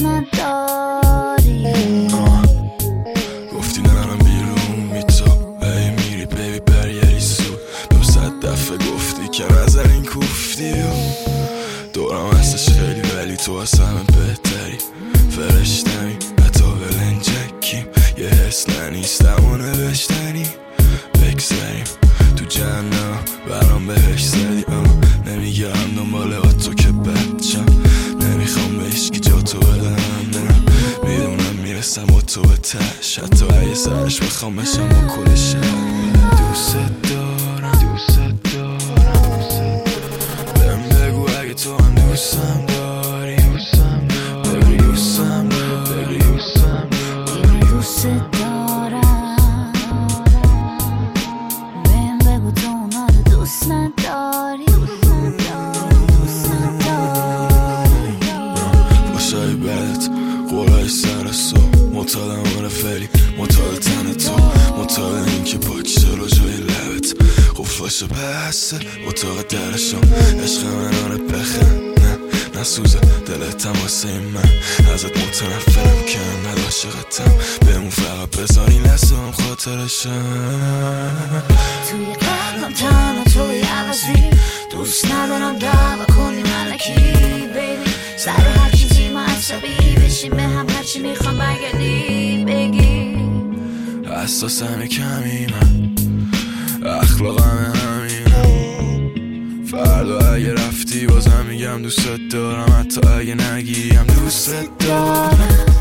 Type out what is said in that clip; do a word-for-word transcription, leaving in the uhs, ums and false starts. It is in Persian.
نداری. گفتی نرم بیرون میتو ای میری بیبی برگری سو دو صد دفعه گفتی که نظر این کوفتی دورم هستش خیلی ولی تو از همه بهتری فرشتمی حتی ولنجکیم یه حس ننیستم و نوشتنی بگذاریم تو جهنم برام بهش زدی نمیگرم دنبال تو که بچم نمیخوام به هیچکی جا تو بدم نه میدونم میرسم با تو به تش حتی اگه سرش بخوام بشم با کلش دوست دارم دوست دارم بهم بگو اگه تو هم دوستم داری دوستم داری دوستم داری دوستم داری دوست دارم بهم بگو تو اونا رو دوست نداری دوست نداری باشای بدت قولای سر سو مطالم آره فری مطال تن تو مطال این که پاک چرا جای لبت قفاش بسته اتاق درشم عشق من آره بخن نه نسوزه دلتم واسه من ازت متنفرم که انقدر عاشقتم بهمون فقط بذاری لسم خاطرشم توی قلبم تنها توی عوضی دوست ندارم دعوا کنی ملکی بیبی سر هر چیزی ما عصبی بشیم به هم هرچی میخوام برگردی بگی حساسم کمی من اخلاقم همینم فردا اگه رفتی بازم میگم دوست دارم حتی اگه نگیم دوست دارم